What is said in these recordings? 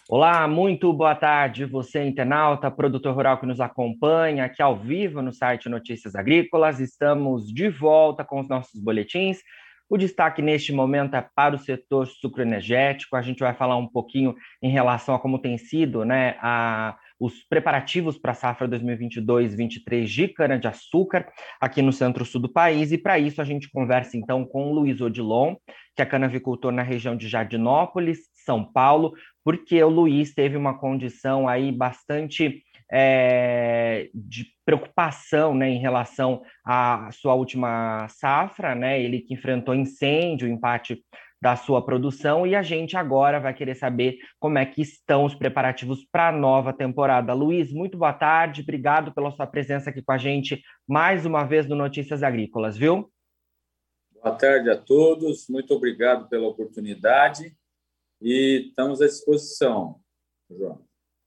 Olá, muito boa tarde, você internauta, produtor rural que nos acompanha aqui ao vivo no site Notícias Agrícolas. Estamos de volta com os nossos boletins. O destaque neste momento é para o setor sucroenergético. A gente vai falar um pouquinho em relação a como tem sido, os preparativos para a safra 2022-23 de cana-de-açúcar aqui no centro-sul do país. E para isso a gente conversa então com o Luiz Odilon, que é canavicultor na região de Jardinópolis, São Paulo, porque o Luiz teve uma condição aí bastante de preocupação, né, em relação à sua última safra, né, ele que enfrentou incêndio, empate da sua produção, e a gente agora vai querer saber como é que estão os preparativos para a nova temporada. Luiz, muito boa tarde, obrigado pela sua presença aqui com a gente mais uma vez no Notícias Agrícolas, viu? Boa tarde a todos, muito obrigado pela oportunidade e estamos à disposição, João.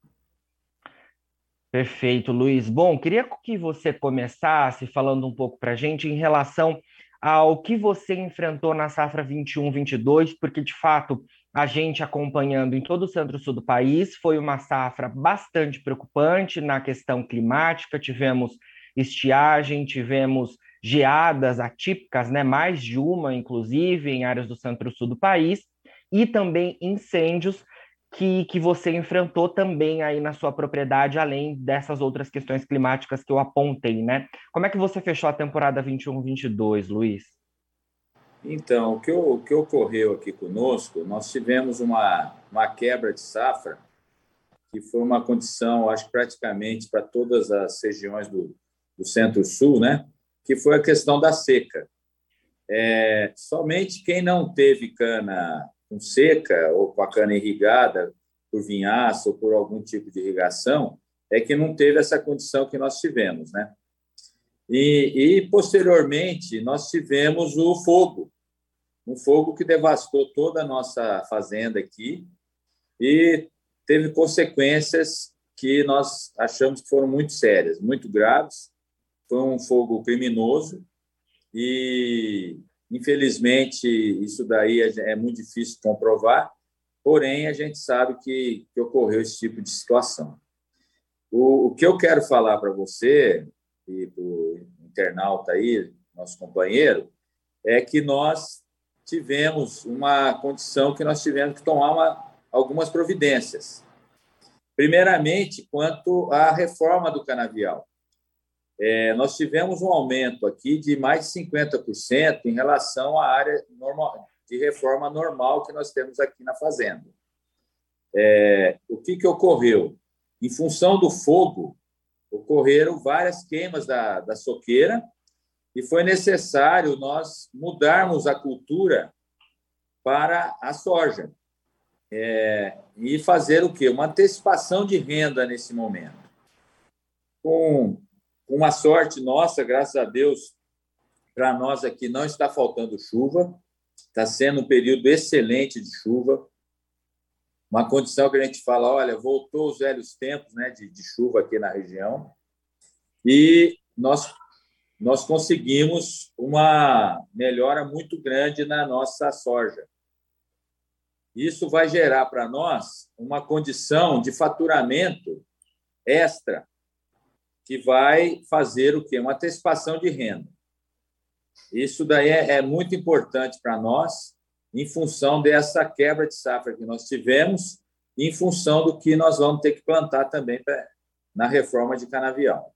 Perfeito, Luiz. Bom, queria que você começasse falando um pouco para a gente em relação ao que você enfrentou na safra 21-22, porque de fato a gente acompanhando em todo o centro-sul do país foi uma safra bastante preocupante na questão climática. Tivemos estiagem, tivemos geadas atípicas, né? Mais de uma, inclusive, em áreas do centro-sul do país, e também incêndios que você enfrentou também aí na sua propriedade, além dessas outras questões climáticas que eu apontei, né? Como é que você fechou a temporada 21-22, Luiz? Então, o que ocorreu aqui conosco, nós tivemos uma quebra de safra, que foi uma condição, acho que praticamente para todas as regiões do Centro-Sul, né? Que foi a questão da seca. Somente quem não teve cana com seca ou com a cana irrigada por vinhaça ou por algum tipo de irrigação é que não teve essa condição que nós tivemos, né? Posteriormente nós tivemos o fogo, um fogo que devastou toda a nossa fazenda aqui e teve consequências que nós achamos que foram muito sérias, muito graves. Foi um fogo criminoso e, infelizmente, isso daí é muito difícil de comprovar, porém, a gente sabe que ocorreu esse tipo de situação. O que eu quero falar para você e para o internauta aí, nosso companheiro, é que nós tivemos uma condição que nós tivemos que tomar algumas providências. Primeiramente, quanto à reforma do canavial. Nós tivemos um aumento aqui de mais de 50% em relação à área normal, de reforma normal que nós temos aqui na fazenda. O que ocorreu? Em função do fogo, ocorreram várias queimas da soqueira e foi necessário nós mudarmos a cultura para a soja e fazer o quê? Uma antecipação de renda nesse momento. Com uma sorte nossa, graças a Deus, para nós aqui não está faltando chuva, está sendo um período excelente de chuva, uma condição que a gente fala, olha, voltou os velhos tempos, né, de chuva aqui na região, e nós conseguimos uma melhora muito grande na nossa soja. Isso vai gerar para nós uma condição de faturamento extra, que vai fazer o quê? Uma antecipação de renda. Isso daí é muito importante para nós, em função dessa quebra de safra que nós tivemos, em função do que nós vamos ter que plantar também na reforma de canavial.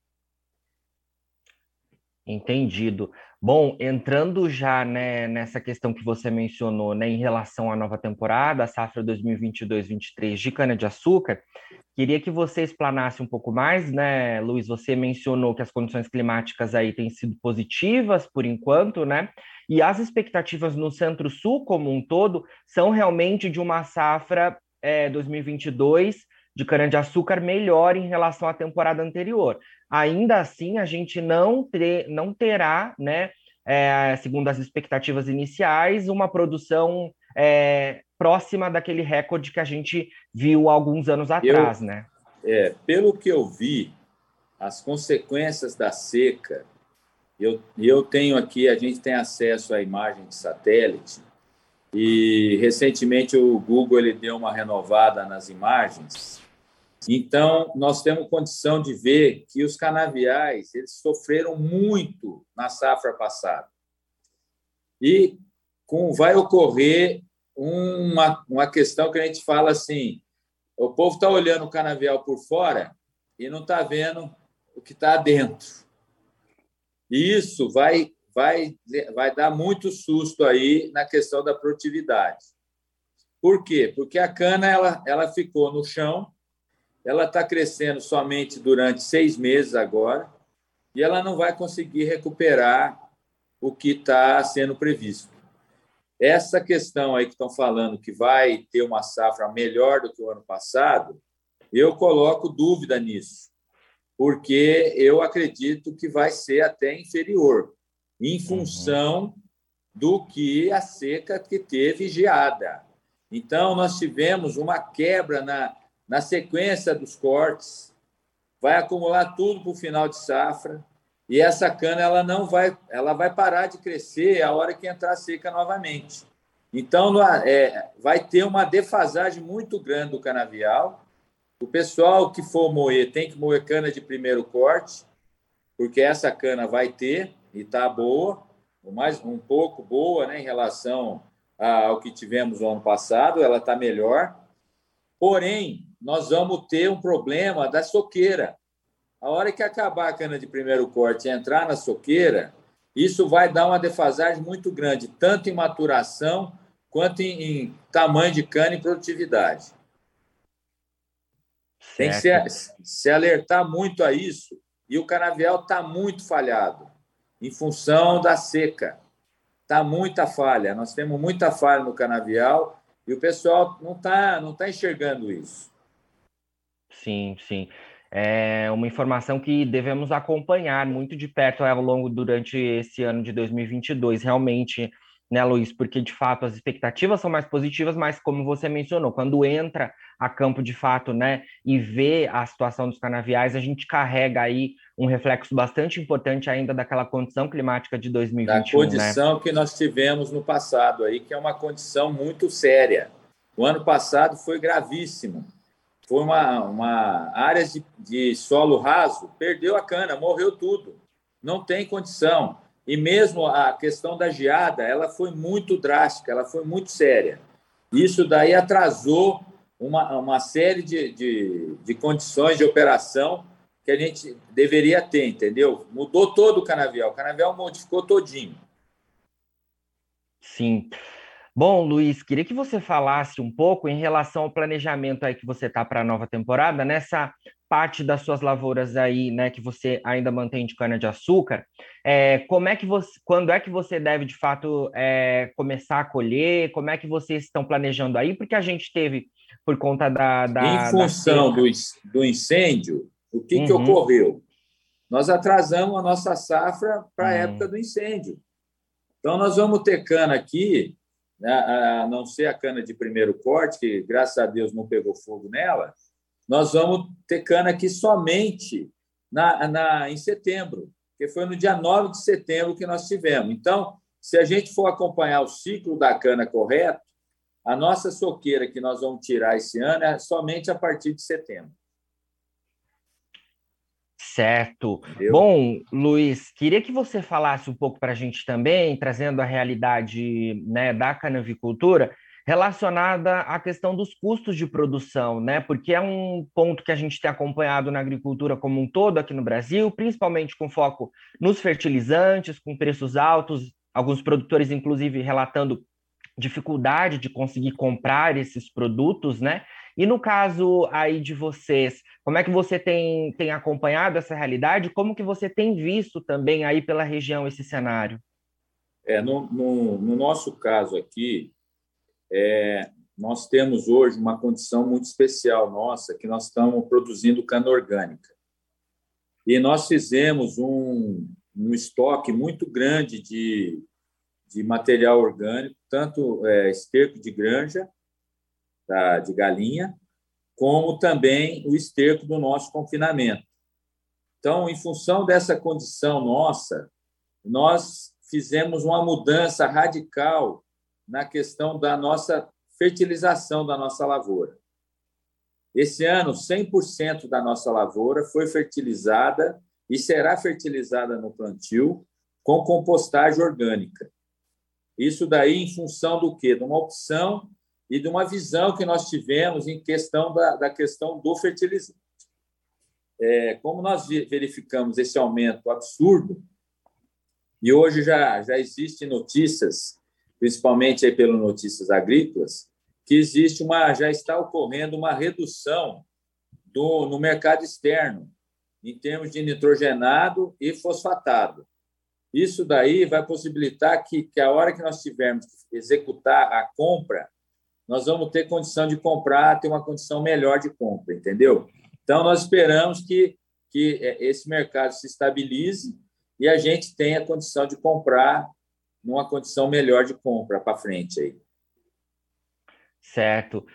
Entendido. Bom, entrando já, né, nessa questão que você mencionou, né, em relação à nova temporada, a safra 2022-23 de cana-de-açúcar, queria que você explanasse um pouco mais, né, Luiz? Você mencionou que as condições climáticas aí têm sido positivas por enquanto, né? E as expectativas no Centro-Sul como um todo são realmente de uma safra 2022 de cana-de-açúcar melhor em relação à temporada anterior. Ainda assim, a gente não terá, né, segundo as expectativas iniciais, uma produção próxima daquele recorde que a gente viu alguns anos atrás, né? Pelo que eu vi, as consequências da seca, eu tenho aqui, a gente tem acesso à imagem de satélite, e recentemente o Google ele deu uma renovada nas imagens. Então, nós temos condição de ver que os canaviais eles sofreram muito na safra passada. E vai ocorrer uma questão que a gente fala assim, o povo está olhando o canavial por fora e não está vendo o que está dentro. E isso vai dar muito susto aí na questão da produtividade. Por quê? Porque a cana ela ficou no chão, ela está crescendo somente durante 6 meses agora e ela não vai conseguir recuperar o que está sendo previsto. Essa questão aí que estão falando que vai ter uma safra melhor do que o ano passado, eu coloco dúvida nisso, porque eu acredito que vai ser até inferior, em função do que a seca que teve geada. Então, nós tivemos uma quebra na sequência dos cortes, vai acumular tudo para o final de safra, e essa cana ela vai parar de crescer a hora que entrar a seca novamente. Então, vai ter uma defasagem muito grande do canavial. O pessoal que for moer tem que moer cana de primeiro corte, porque essa cana vai ter e está boa, mais um pouco boa, né, em relação ao que tivemos no ano passado, ela está melhor. Porém, nós vamos ter um problema da soqueira. A hora que acabar a cana de primeiro corte e entrar na soqueira, isso vai dar uma defasagem muito grande, tanto em maturação quanto em tamanho de cana e produtividade. Certo. Tem que se alertar muito a isso, e o canavial está muito falhado, em função da seca. Está muita falha, nós temos muita falha no canavial, e o pessoal não tá enxergando isso. Sim, sim. É uma informação que devemos acompanhar muito de perto ao longo durante esse ano de 2022, realmente, né, Luiz? Porque, de fato, as expectativas são mais positivas, mas, como você mencionou, quando entra a campo, de fato, né, e vê a situação dos canaviais, a gente carrega aí um reflexo bastante importante ainda daquela condição climática de 2021, da condição, né, que nós tivemos no passado aí, que é uma condição muito séria. O ano passado foi gravíssimo. Foi uma área de solo raso, perdeu a cana, morreu tudo. Não tem condição. E mesmo a questão da geada, ela foi muito drástica, ela foi muito séria. Isso daí atrasou uma série de condições de operação que a gente deveria ter, entendeu? Mudou todo o canavial modificou todinho. Sim. Bom, Luiz, queria que você falasse um pouco em relação ao planejamento aí que você está para a nova temporada, nessa parte das suas lavouras aí, né, que você ainda mantém de cana-de-açúcar. Quando é que você deve, de fato, começar a colher? Como é que vocês estão planejando aí? Porque a gente teve, por conta Em função do incêndio, o que ocorreu? Nós atrasamos a nossa safra para a época do incêndio. Então, nós vamos ter cana aqui, a não ser a cana de primeiro corte, que, graças a Deus, não pegou fogo nela, nós vamos ter cana aqui somente em setembro, que foi no dia 9 de setembro que nós tivemos. Então, se a gente for acompanhar o ciclo da cana correto, a nossa soqueira que nós vamos tirar esse ano é somente a partir de setembro. Certo. Bom, Luiz, queria que você falasse um pouco para a gente também, trazendo a realidade, né, da canavicultura, relacionada à questão dos custos de produção, né? Porque é um ponto que a gente tem acompanhado na agricultura como um todo aqui no Brasil, principalmente com foco nos fertilizantes, com preços altos, alguns produtores, inclusive, relatando dificuldade de conseguir comprar esses produtos, né? E no caso aí de vocês, como é que você tem acompanhado essa realidade? Como que você tem visto também aí pela região esse cenário? No nosso caso aqui, nós temos hoje uma condição muito especial nossa, que nós estamos produzindo cana orgânica. E nós fizemos um estoque muito grande de material orgânico, tanto esterco de granja, de galinha, como também o esterco do nosso confinamento. Então, em função dessa condição nossa, nós fizemos uma mudança radical na questão da nossa fertilização da nossa lavoura. Esse ano, 100% da nossa lavoura foi fertilizada e será fertilizada no plantio com compostagem orgânica. Isso daí em função do quê? De uma opção e de uma visão que nós tivemos em questão da questão do fertilizante. Como nós verificamos esse aumento absurdo, e hoje já existem notícias, principalmente aí pelo Notícias Agrícolas, que já está ocorrendo uma redução no mercado externo, em termos de nitrogenado e fosfatado. Isso daí vai possibilitar que a hora que nós tivermos que executar a compra, nós vamos ter condição de comprar, ter uma condição melhor de compra, entendeu? Então, nós esperamos que esse mercado se estabilize e a gente tenha condição de comprar numa condição melhor de compra para frente aí. Certo.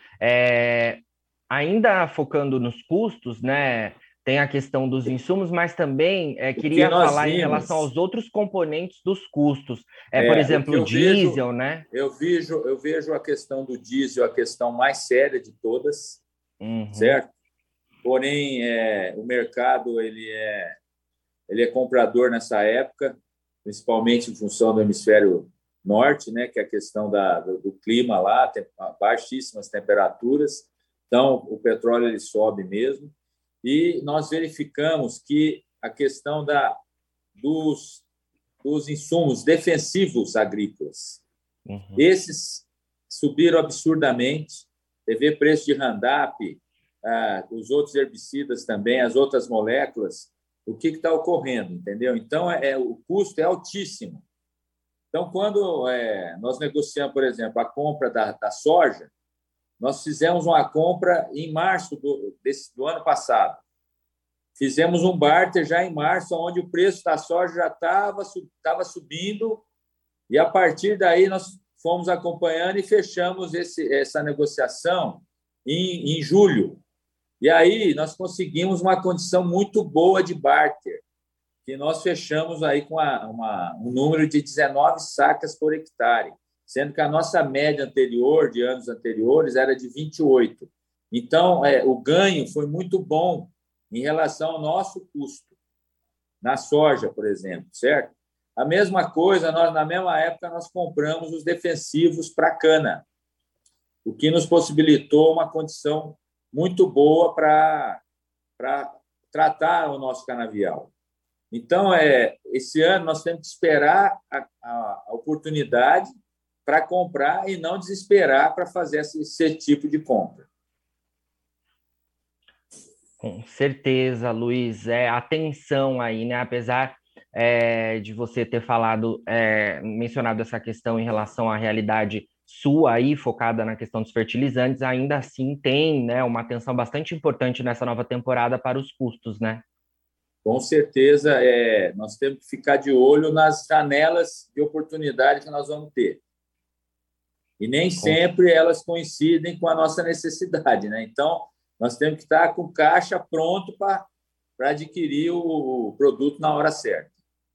Ainda focando nos custos, né? Tem a questão dos insumos, mas também queria falar em relação aos outros componentes dos custos. Por exemplo, o diesel, né? Eu vejo a questão do diesel a questão mais séria de todas, certo? Porém, o mercado ele é comprador nessa época, principalmente em função do hemisfério norte, né, que é a questão do clima lá, baixíssimas temperaturas. Então, o petróleo ele sobe mesmo. E nós verificamos que a questão dos insumos defensivos agrícolas, esses subiram absurdamente. Você vê preço de Roundup, os outros herbicidas também, as outras moléculas, o que está ocorrendo, entendeu? Então, o custo é altíssimo. Então, quando nós negociamos, por exemplo, a compra da soja, nós fizemos uma compra em março do ano passado. Fizemos um barter já em março, onde o preço da soja já estava subindo, e a partir daí nós fomos acompanhando e fechamos essa negociação em julho. E aí nós conseguimos uma condição muito boa de barter, que nós fechamos aí com um número de 19 sacas por hectare, sendo que a nossa média anterior, de anos anteriores, era de 28. Então, o ganho foi muito bom em relação ao nosso custo, na soja, por exemplo, certo? A mesma coisa, na mesma época, nós compramos os defensivos para cana, o que nos possibilitou uma condição muito boa para tratar o nosso canavial. Então, esse ano nós temos que esperar a oportunidade para comprar e não desesperar para fazer esse tipo de compra. Com certeza, Luiz. Atenção aí, né? Apesar de você ter mencionado essa questão em relação à realidade sua aí, focada na questão dos fertilizantes, ainda assim tem, né, uma atenção bastante importante nessa nova temporada para os custos, né? Com certeza, nós temos que ficar de olho nas janelas de oportunidade que nós vamos ter. E nem sempre elas coincidem com a nossa necessidade, né? Então, nós temos que estar com caixa pronto para adquirir o produto na hora certa.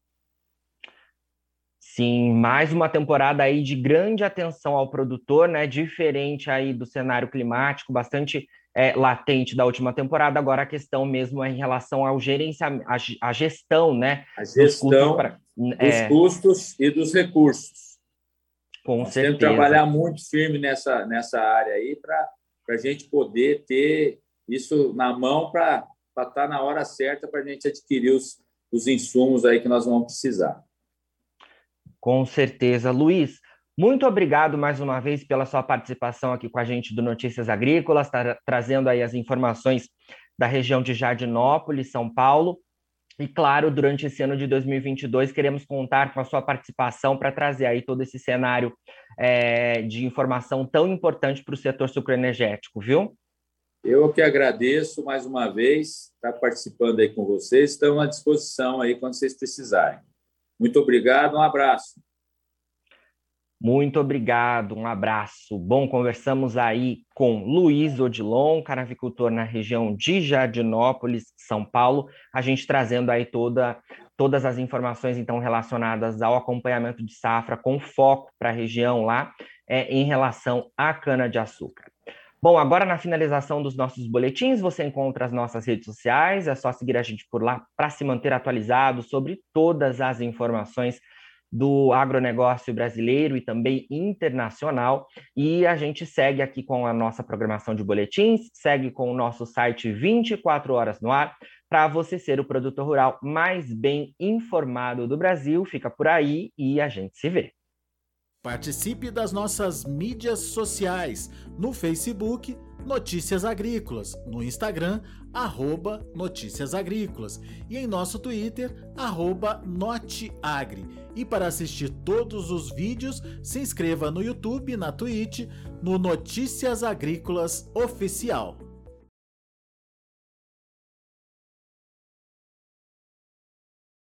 Sim, mais uma temporada aí de grande atenção ao produtor, né? Diferente aí do cenário climático, bastante latente da última temporada. Agora a questão mesmo é em relação ao gerenciamento, a gestão, né? A gestão dos custos e dos recursos. Com Nós certeza. temos que trabalhar muito firme nessa área aí para a gente poder ter isso na mão para estar na hora certa para a gente adquirir os insumos aí que nós vamos precisar. Com certeza. Luiz, muito obrigado mais uma vez pela sua participação aqui com a gente do Notícias Agrícolas, trazendo aí as informações da região de Jardinópolis, São Paulo. E, claro, durante esse ano de 2022, queremos contar com a sua participação para trazer aí todo esse cenário de informação tão importante para o setor sucroenergético, viu? Eu que agradeço mais uma vez estar participando aí com vocês. Estamos à disposição aí quando vocês precisarem. Muito obrigado, um abraço. Muito obrigado, um abraço. Bom, conversamos aí com Luiz Odilon, canavicultor na região de Jardinópolis, São Paulo, a gente trazendo aí todas as informações então relacionadas ao acompanhamento de safra com foco para a região lá em relação à cana-de-açúcar. Bom, agora na finalização dos nossos boletins, você encontra as nossas redes sociais, é só seguir a gente por lá para se manter atualizado sobre todas as informações do agronegócio brasileiro e também internacional. E a gente segue aqui com a nossa programação de boletins, segue com o nosso site 24 horas no ar, para você ser o produtor rural mais bem informado do Brasil. Fica por aí e a gente se vê. Participe das nossas mídias sociais, no Facebook, Notícias Agrícolas, no Instagram, @Notícias Agrícolas e em nosso Twitter, @Noteagri. E para assistir todos os vídeos, se inscreva no YouTube, na Twitch, no Notícias Agrícolas Oficial.